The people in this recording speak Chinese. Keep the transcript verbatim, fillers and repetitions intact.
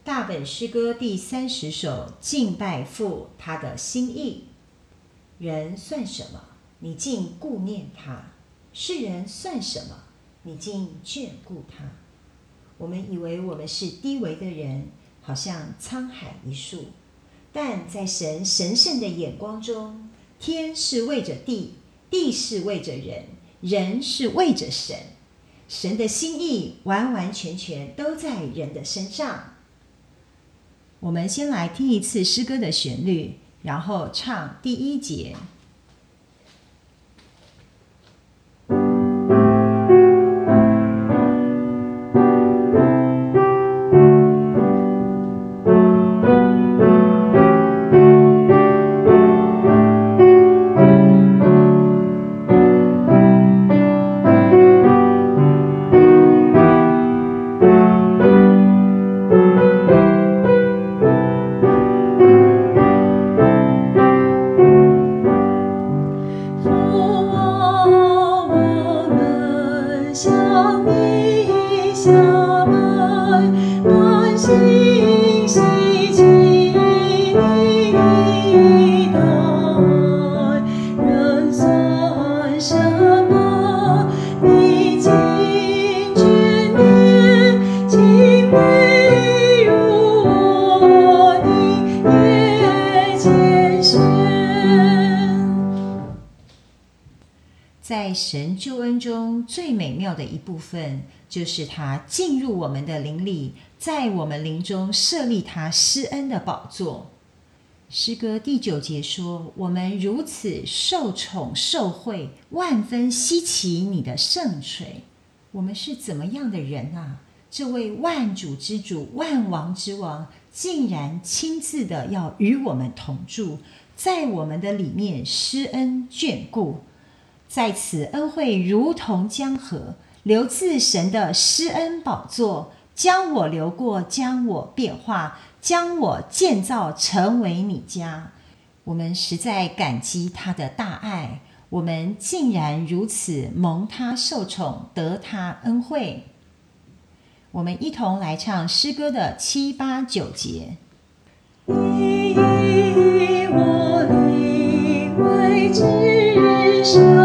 大本诗歌第三十首，敬拜父他的心意。人算什么？你竟顾念他；世人算什么？你竟眷顾他。我们以为我们是低微的人，好像沧海一粟，但在神神圣的眼光中，天是为着地，地是为着人，人是为着神。神的心意完完全全都在人的身上。我们先来听一次诗歌的旋律，然后唱第一节。在神救恩中最美妙的一部分，就是他进入我们的灵里，在我们灵中设立他施恩的宝座。诗歌第九节说，我们如此受宠受惠，万分稀奇你的圣垂。我们是怎么样的人啊？这位万主之主，万王之王，竟然亲自的要与我们同住，在我们的里面施恩眷顾。在此恩惠如同江河，流自神的施恩宝座，将我流过，将我变化，将我建造成为你家。我们实在感激他的大爱，我们竟然如此蒙他受宠，得他恩惠。我们一同来唱诗歌的七八九节。你以我灵为至圣